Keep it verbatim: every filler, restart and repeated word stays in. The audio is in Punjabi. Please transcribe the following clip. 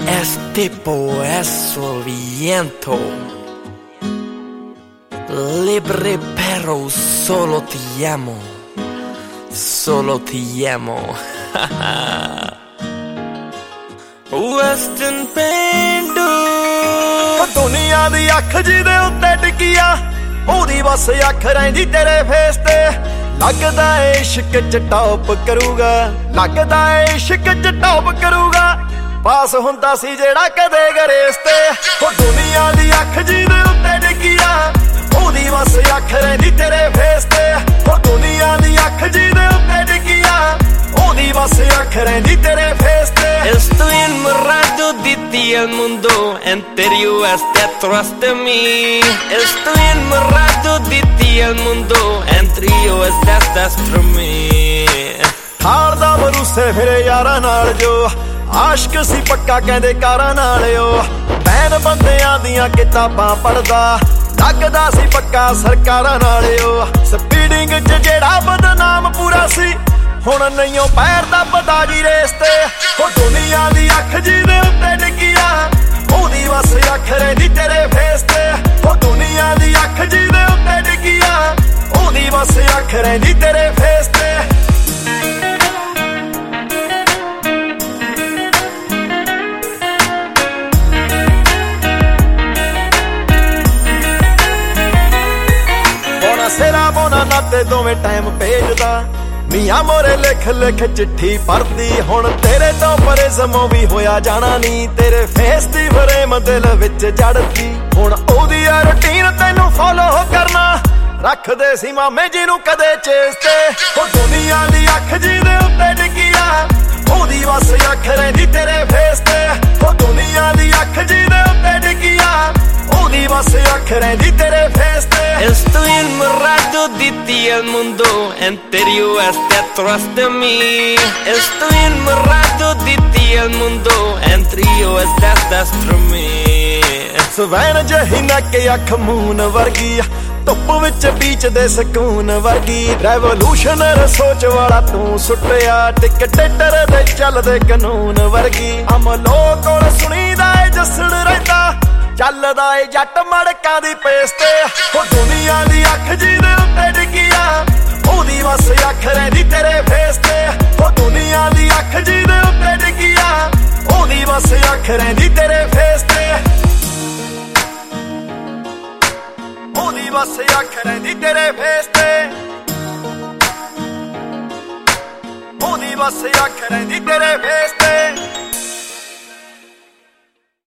Este poeso viento, libre pero solo te amo, solo te amo. Western Pendu ਦੁਨੀਆ ਦੀ ਅੱਖ ਜਿਹਦੇ ਉੱਤੇ ਟਿਕਿਆ ਉਹਦੀ ਬਸ ਅੱਖ ਰਹਿੰਦੀ ਤੇਰੇ ਫੇਸ ਤੇ ਲੱਗਦਾ ਏ ਇਸ਼ਕ ਚ ਟੌਪ ਕਰੂਗਾ ਲੱਗਦਾ ਏ ਇਸ਼ਕ ਚ ਟੌਪ ਕਰੂਗਾ ਪਾਸ ਹੁੰਦਾ ਸੀ ਜਿਹੜਾ ਕਦੇ ਗਰੇਸ ਤੇ ਉਹ ਦੁਨੀਆ ਦੀ ਅੱਖ ਜਿਹਦੇ ਉੱਤੇ ਟਿਕਿਆ ਉਹਦੀ ਬਸ ਅੱਖ ਰਹਿੰਦੀ ਤੇਰੇ ਫੇਸ ਤੇ ਉਹ ਦੁਨੀਆ ਦੀ ਅੱਖ ਜਿਹਦੇ ਉੱਤੇ ਟਿਕਿਆ ਉਹਦੀ ਬਸ ਅੱਖ ਰਹਿੰਦੀ ਤੇਰੇ ਫੇਸ ਤੇ Estoy enamorado de ti, el mundo entero está atrás de mí. Estoy enamorado de ti, el mundo entero está atrás de mí. ਹਾਰ ਦਾ ਭਰੂਸੇ ਫਿਰੇ ਯਾਰਾਂ ਨਾਲ ਜੋ ਆਸ਼ਕ ਸੀ ਪੱਕਾ ਕਹਿੰਦੇ ਕਾਰਾਂ ਨਾਲ ਓ ਬੈਨ ਬੰਦਿਆਂ ਦੀਆਂ ਕਿਤਾਬਾਂ ਪੜਦਾ ਲੱਗਦਾ ਸੀ ਪੱਕਾ ਸਰਕਾਰਾਂ ਨਾਲ ਓ ਸਪੀਡਿੰਗ ਚ ਜਿਹੜਾ ਬਦਨਾਮ ਪੂਰਾ ਸੀ ਹੁਣ ਨਹੀਂਓ ਪੈਰ ਦਾ ਪਤਾ ਜੀ ਰੇਸ ਤੇ ਉਹ ਦੁਨੀਆ ਦੀ ਅੱਖ ਜਿਹਦੇ ਉੱਤੇ ਡਿੱਗਿਆ ਉਹਦੀ ਬਸ ਅੱਖ ਰਹਿੰਦੀ ਤੇਰੇ ਫੇਸ ਤੇ ਉਹ ਦੁਨੀਆ ਦੀ ਅੱਖ ਜਿਹਦੇ ਉੱਤੇ ਡਿੱਗਿਆ ਉਹਦੀ ਬਸ ਅੱਖ ਰਹਿੰਦੀ ਤੇਰੇ ਫੇਸ ਤੇ ਬੋਨਾ ਸਿਰਾ ਬੋਨਾ ਨਾਤੇ ਦੋਵੇਂ ਟਾਈਮ ਭੇਜਦਾ ਮੀਆਂ ਮੋਰੇ ਲਿਖ ਲਿਖ ਚਿੱਠੀ ਪੜਦੀ ਹੁਣ ਤੇਰੇ ਤੋਂ ਪਰੇ ਸਮੋਂ ਵੀ ਹੋਇਆ ਜਾਣਾ ਨੀ ਤੇਰੇ ਫੇਸ ਦੀ ਫਰੇਮ ਦਿਲ ਵਿੱਚ ਜੜਦੀ ਹੁਣ ਉਹਦੀ ਆ ਰੁਟੀਨ ਤੈਨੂੰ ਫੋਲੋ ਕਰਨਾ ਰੱਖਦੇ ਸੀ ਮਾਮੇ ਜੀ ਨੂੰ ਕਦੇ ਚੇਸ ਤੇ ਉਹ ਦੁਨੀਆ ਦੀ ਅੱਖ ਜਿਹਦੇ ਉੱਤੇ ਡਿੱਗਿਆ ਉਹਦੀ ਬਸ ਅੱਖ ਰਹਿੰਦੀ ਤੇਰੇ ਫੇਸ ਤੇ ਉਹ ਦੁਨੀਆ ਦੀ ਅੱਖ ਜਿਹਦੇ ਉੱਤੇ ਡਿੱਗਿਆ ਉਹਦੀ ਬਸ ਅੱਖ ਰਹਿੰਦੀ ਤੇਰੇ ਫੇਸ ਤੇ Estoy enamorado de ti, el mundo entero está atrás de mí. Estoy enamorado de ti, el mundo entero está atrás de mí. Swan ਜਿਹੀ ਨੱਕ ਅੱਖ ਮੂਨ ਵਰਗੀ ਧੁੱਪ ਵਿੱਚ ਬੀਚ ਦੇ ਸਕੂਨ ਵਰਗੀ ਰੈਵੋਲੂਸ਼ਨਰ ਸੋਚ ਵਾਲਾ ਤੂੰ ਸੁੱਟਿਆ ਟਿਕਟੇਟਰ ਦੇ ਚੱਲਦੇ ਕਾਨੂੰਨ ਵਰਗੀ ਅਮਲੋ ਕੋਲ ਸੁਣੀਦਾ ਏ ਜਸਣ ਰਹਿੰਦਾ ਚੱਲਦਾ ਏ ਜੱਟ ਮੜਕਾਂ ਦੀ ਪੇਸ ਤੇ ਉਹ ਦੁਨੀਆ ਦੀ ਅੱਖ ਜਿਹਦੇ ਉੱਤੇ ਡਿੱਗਿਆ ਉਹਦੀ ਬਸ ਅੱਖ ਰਹਿੰਦੀ ਤੇਰੇ ਫੇਸ ਤੇ ਉਹ ਦੁਨੀਆ ਦੀ ਅੱਖ ਜਿਹਦੇ ਉੱਤੇ ਡਿੱਗਿਆ ਉਹਦੀ ਬਸ ਅੱਖ ਰਹਿੰਦੀ ਤੇਰੇ ਫੇਸ ਤੇ ਉਹਦੀ ਬਸ ਅੱਖ ਰਹਿੰਦੀ ਤੇਰੇ ਫੇਸ ਤੇ ਉਹਦੀ ਬਸ ਅੱਖ ਰਹਿੰਦੀ ਤੇਰੇ ਫੇਸ